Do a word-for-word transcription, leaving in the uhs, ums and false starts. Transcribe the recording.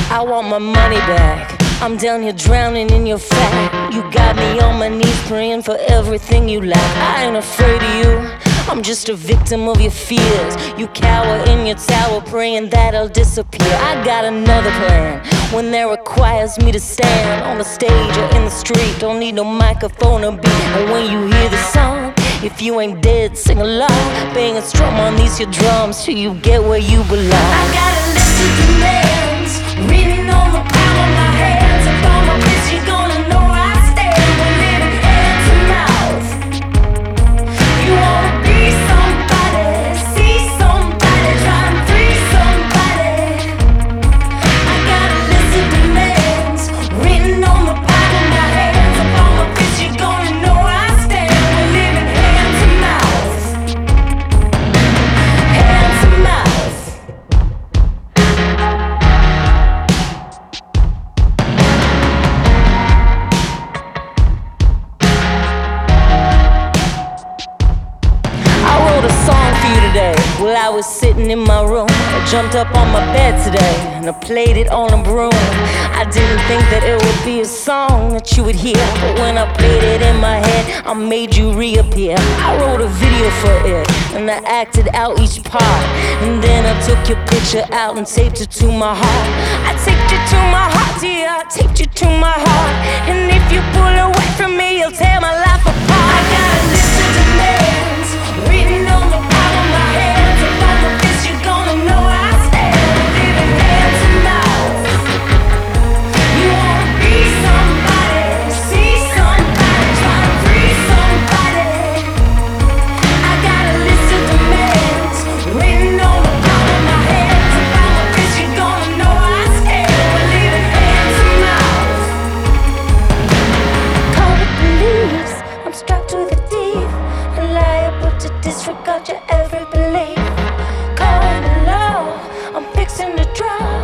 I want my money back. I'm down here drowning in your fat. You got me on my knees praying for everything you lack. I ain't afraid of you, I'm just a victim of your fears. You cower in your tower praying that I'll disappear. I got another plan when there requires me to stand on the stage or in the street. Don't need no microphone or beat. And when you hear the song, if you ain't dead, sing along. Bang and strum on these your drums till you get where you belong. I got a list of demands written on the palm of my hands. If I'm a bitch, you're gonna know I stand. We're living hand to mouth. You wanna be somebody, see somebody, try and free somebody. I got a list of demands written on the palm of my hands. If I'm a bitch, you're gonna know I stand. We're living hand to mouth, hand to mouth. I wrote a song for you today while I was sitting in my room. I jumped up on my bed today and I played it on a broom. I didn't think that it would be a song that you would hear, but when I played it in my head, I made you reappear. I wrote a video for it and I acted out each part, and then I took your picture out and taped it to my heart. I taped it to my heart, yeah, I taped you to my heart. And if you pull away from me, you'll tear my life apart. I got a list of demands written on the palm of my hands. If I'm a bitch, you're gonna know I stand. Living hand to mouth. You wanna be somebody, see somebody, try to free somebody. I got a list of demands written on the palm of my hands. If I'm a bitch, you're gonna know I stand. We're living hand to mouth. Call the police, I'm strapped to the thief and liable to disregard your every belief. Call the law, I'm fixing to drop.